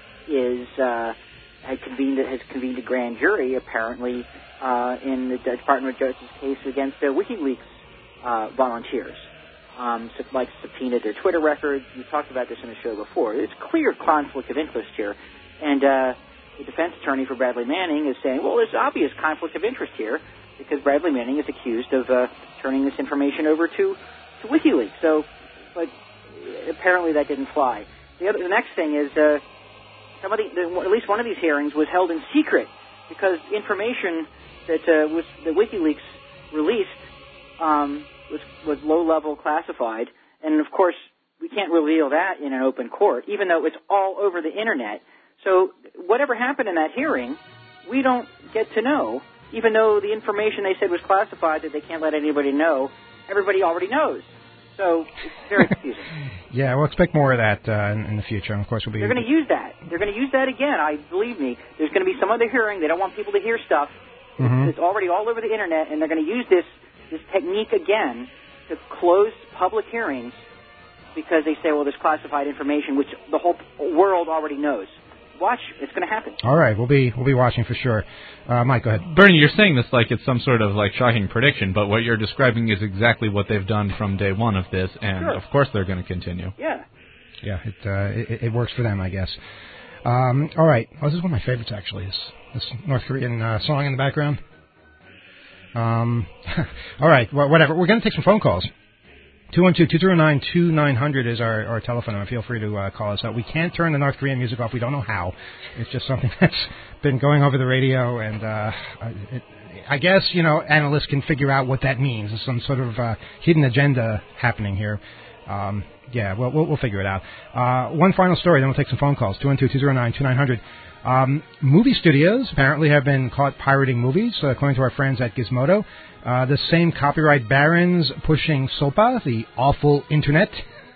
has convened a grand jury apparently in the Department of Justice case against WikiLeaks volunteers. Like subpoenaed their Twitter records. We talked about this in the show before. There's clear conflict of interest here, and the defense attorney for Bradley Manning is saying, well, there's obvious conflict of interest here because Bradley Manning is accused of turning this information over to WikiLeaks. But apparently that didn't fly. The next thing is at least one of these hearings was held in secret because information that WikiLeaks released was low-level classified. And, of course, we can't reveal that in an open court, even though it's all over the Internet. So whatever happened in that hearing, we don't get to know, even though the information they said was classified that they can't let anybody know, everybody already knows. So it's very confusing. Yeah, we'll expect more of that in the future. And of course, They're going to use that. They're going to use that again. Believe me, there's going to be some other hearing. They don't want people to hear stuff. It's already all over the Internet, and they're going to use this technique again to close public hearings because they say, well, there's classified information, which the whole world already knows. Watch, it's going to happen. All right, we'll be watching for sure. Mike, go ahead. Bernie, you're saying this like it's some sort of like shocking prediction, but what you're describing is exactly what they've done from day one of this, and Sure. of course they're going to continue. Yeah. Yeah, it works for them, I guess. All right. Oh, this is one of my favorites, actually, this North Korean song in the background. All right, well, whatever. We're going to take some phone calls. 212-209-2900 is our telephone number. Feel free to call us up. We can't turn the North Korean music off. We don't know how. It's just something that's been going over the radio, and I guess, analysts can figure out what that means. There's some sort of hidden agenda happening here. Yeah, well, we'll figure it out. One final story, then we'll take some phone calls. 212-209-2900. Movie studios apparently have been caught pirating movies, according to our friends at Gizmodo. The same copyright barons pushing SOPA, the awful Internet,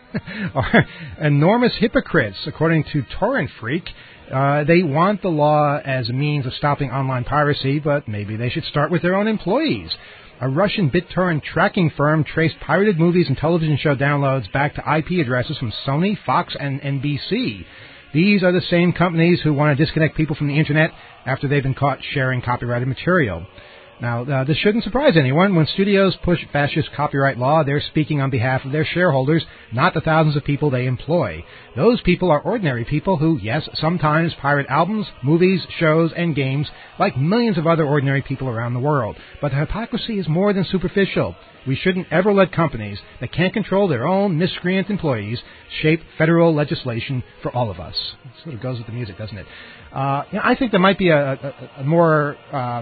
are enormous hypocrites, according to Torrent Freak. They want the law as a means of stopping online piracy, but maybe they should start with their own employees. A Russian BitTorrent tracking firm traced pirated movies and television show downloads back to IP addresses from Sony, Fox, and NBC. These are the same companies who want to disconnect people from the Internet after they've been caught sharing copyrighted material. Now, this shouldn't surprise anyone. When studios push fascist copyright law, they're speaking on behalf of their shareholders, not the thousands of people they employ. Those people are ordinary people who, yes, sometimes pirate albums, movies, shows, and games, like millions of other ordinary people around the world. But the hypocrisy is more than superficial. We shouldn't ever let companies that can't control their own miscreant employees shape federal legislation for all of us. It sort of goes with the music, doesn't it? I think there might be a more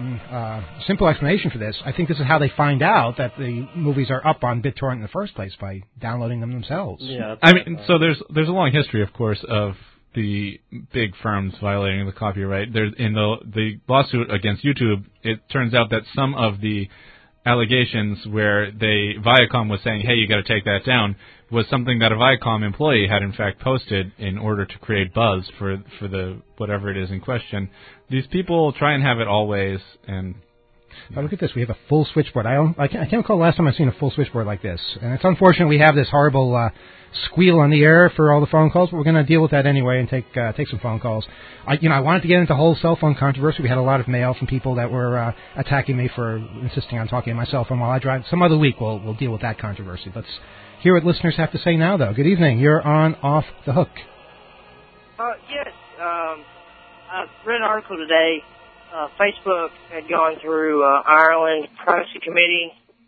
simple explanation for this. I think this is how they find out that the movies are up on BitTorrent in the first place, by downloading them themselves. Yeah. I mean, so there's a long history, of course, of the big firms violating the copyright. There's in the lawsuit against YouTube, it turns out that some of the allegations where Viacom was saying, hey, you got to take that down, was something that a Viacom employee had in fact posted in order to create buzz for the whatever it is in question. These people try and have it always, and Oh, look at this. We have a full switchboard. I can't recall the last time I've seen a full switchboard like this. And it's unfortunate we have this horrible squeal on the air for all the phone calls, but we're going to deal with that anyway and take some phone calls. I wanted to get into the whole cell phone controversy. We had a lot of mail from people that were attacking me for insisting on talking on my cell phone while I drive. Some other week we'll deal with that controversy. Let's hear what listeners have to say now, though. Good evening. You're on Off the Hook. Yes. I read an article today. Facebook had gone through Ireland Privacy Committee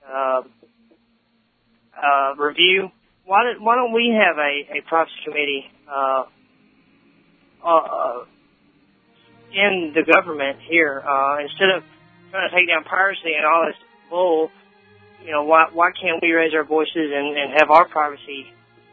review. Why don't we have a privacy committee in the government here instead of trying to take down piracy and all this bull? Why can't we raise our voices and have our privacy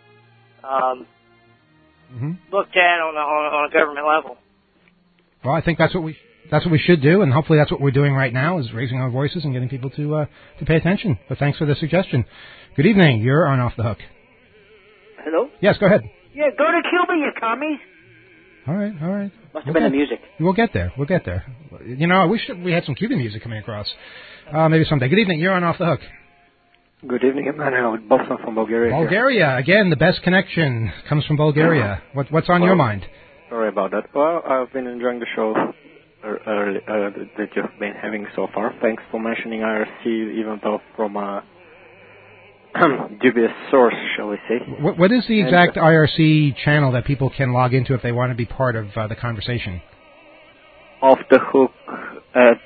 looked at on a government level? Well, I think that's what we should do, and hopefully that's what we're doing right now, is raising our voices and getting people to pay attention. But thanks for the suggestion. Good evening. You're on Off the Hook. Hello? Yes, go ahead. Yeah, go to Cuba, you commies. All right. Must have been the music. We'll get there. I wish we had some Cuban music coming across. Maybe someday. Good evening. You're on Off the Hook. Good evening, Emmanuel. Boston from Bulgaria. Bulgaria. Here. Again, the best connection comes from Bulgaria. What's on your mind? Sorry about that. Well, I've been enjoying the show that you've been having so far. Thanks for mentioning IRC, even though from a dubious source, shall we say. What is the exact IRC channel that people can log into if they want to be part of the conversation? Off the Hook at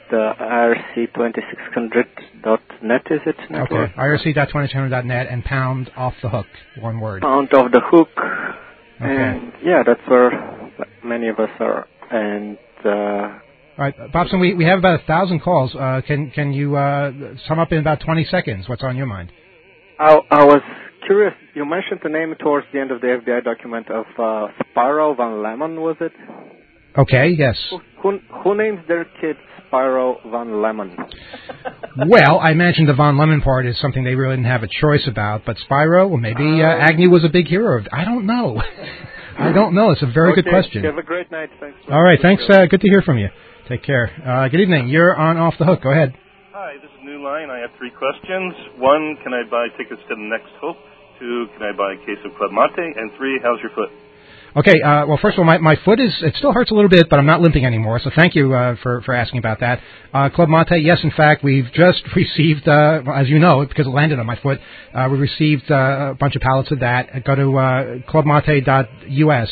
irc2600.net, is it? Network? Okay, irc.2600.net and pound off the hook, one word. Pound off the hook. Okay. And yeah, that's where many of us are. And all right, Bobson, we have about 1,000 calls. Can you sum up in about 20 seconds what's on your mind? I was curious. You mentioned the name towards the end of the FBI document of Spyro Van Lemon, was it? Okay, yes. Who names their kid Spyro Van Lemon? Well, I imagine the Von Lemon part is something they really didn't have a choice about, but Spyro, well, maybe Agnew was a big hero of. I don't know. I don't know. It's a very good question. Have a great night. Thanks. All right, thanks. Good to hear from you. Take care. Good evening. You're on Off the Hook. Go ahead. Hi, this is New Line. I have 3 questions. 1, can I buy tickets to the Next Hope? 2, can I buy a case of Club Mate? And 3, how's your foot? Okay, well, first of all, my foot it still hurts a little bit, but I'm not limping anymore, so thank you for asking about that. Club Mate, yes, in fact, we've just received, as you know, because it landed on my foot, we received a bunch of pallets of that. Go to clubmate.us,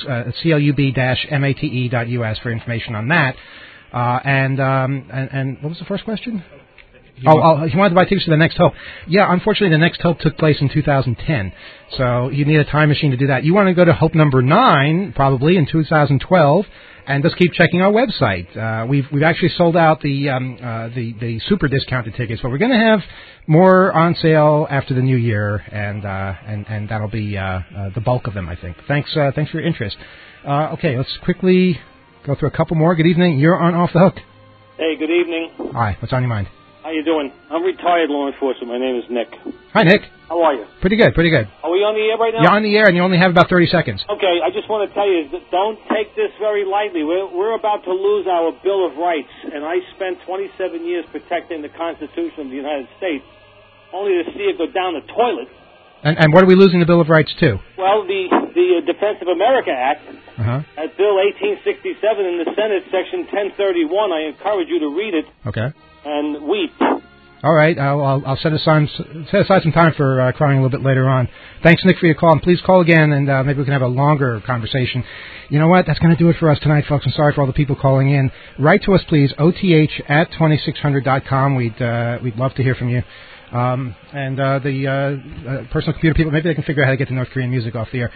club-mate.us for information on that. And what was the first question? He wanted to buy tickets to the Next Hope. Yeah, unfortunately, the Next Hope took place in 2010, so you need a time machine to do that. You want to go to Hope number 9, probably in 2012, and just keep checking our website. We've actually sold out the super discounted tickets, but we're going to have more on sale after the new year, and that'll be the bulk of them, I think. Thanks for your interest. Okay, let's quickly go through a couple more. Good evening. You're on Off the Hook. Hey, good evening. Hi. What's on your mind? How you doing? I'm retired law enforcement. My name is Nick. Hi, Nick. How are you? Pretty good. Are we on the air right now? You're on the air, and you only have about 30 seconds. Okay, I just want to tell you, don't take this very lightly. We're about to lose our Bill of Rights, and I spent 27 years protecting the Constitution of the United States, only to see it go down the toilet. And what are we losing the Bill of Rights to? Well, the Defense of America Act, at Bill 1867 in the Senate, Section 1031. I encourage you to read it. Okay. And weep. All right, I'll set aside some time for crying a little bit later on. Thanks, Nick, for your call, and please call again, and maybe we can have a longer conversation. You know what? That's going to do it for us tonight, folks. I'm sorry for all the people calling in. Write to us, please, oth@2600.com. We'd love to hear from you. And the personal computer people, maybe they can figure out how to get the North Korean music off the air.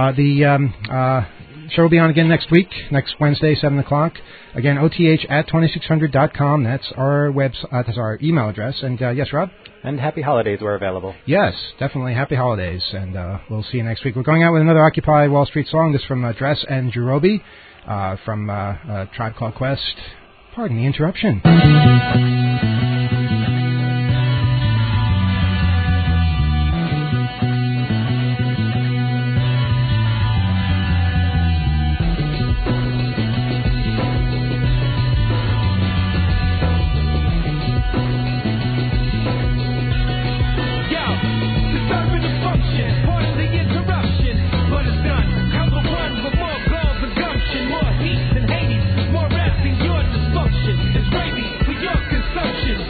The show will be on again next week, next Wednesday, 7 o'clock. Again, oth@2600.com. That's our that's our email address. And yes, Rob? And happy holidays were available. Yes, definitely happy holidays. And we'll see you next week. We're going out with another Occupy Wall Street song. This from Dress and Jerobi from Tribe Called Quest. Pardon the interruption. It's gravy for your consumption.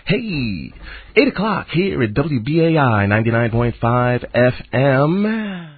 Hey, 8 o'clock here at WBAI 99.5 FM.